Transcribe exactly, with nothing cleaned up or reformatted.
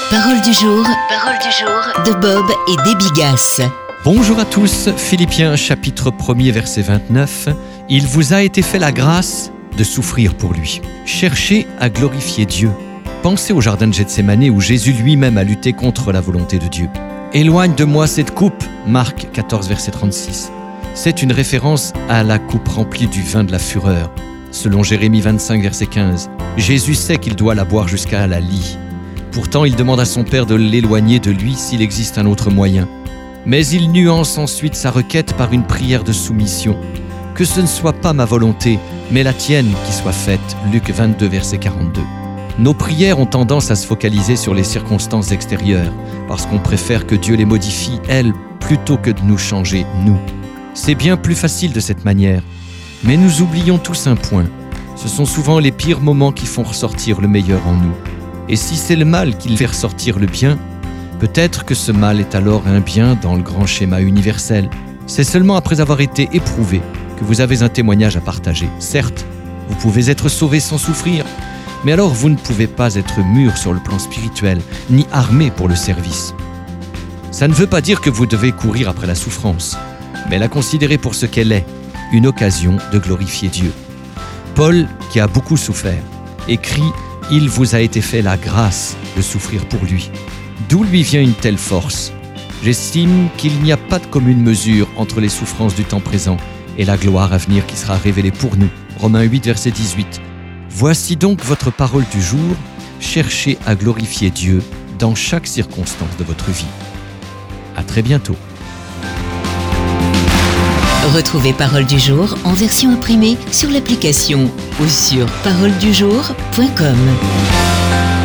Parole du jour, parole du jour de Bob et Debbie Gass. Bonjour à tous, Philippiens chapitre premier verset vingt-neuf. Il vous a été fait la grâce de souffrir pour lui. Cherchez à glorifier Dieu. Pensez au jardin de Gethsémanée où Jésus lui-même a lutté contre la volonté de Dieu. Éloigne de moi cette coupe, Marc quatorze verset trente-six. C'est une référence à la coupe remplie du vin de la fureur. Selon Jérémie vingt-cinq verset quinze, Jésus sait qu'il doit la boire jusqu'à la lie. Pourtant, il demande à son Père de l'éloigner de lui s'il existe un autre moyen. Mais il nuance ensuite sa requête par une prière de soumission. Que ce ne soit pas ma volonté, mais la tienne qui soit faite. Luc vingt-deux verset quarante-deux. Nos prières ont tendance à se focaliser sur les circonstances extérieures, parce qu'on préfère que Dieu les modifie, elles, plutôt que de nous changer, nous. C'est bien plus facile de cette manière. Mais nous oublions tous un point. Ce sont souvent les pires moments qui font ressortir le meilleur en nous. Et si c'est le mal qui fait ressortir le bien, peut-être que ce mal est alors un bien dans le grand schéma universel. C'est seulement après avoir été éprouvé que vous avez un témoignage à partager. Certes, vous pouvez être sauvé sans souffrir, mais alors vous ne pouvez pas être mûr sur le plan spirituel, ni armé pour le service. Ça ne veut pas dire que vous devez courir après la souffrance, mais la considérer pour ce qu'elle est, une occasion de glorifier Dieu. Paul, qui a beaucoup souffert, écrit « Il vous a été fait la grâce de souffrir pour lui ». D'où lui vient une telle force? J'estime qu'il n'y a pas de commune mesure entre les souffrances du temps présent et la gloire à venir qui sera révélée pour nous. Romains huit verset dix-huit. Voici donc votre parole du jour. Cherchez à glorifier Dieu dans chaque circonstance de votre vie. À très bientôt. Retrouvez Parole du jour en version imprimée sur l'application ou sur parole du jour point com.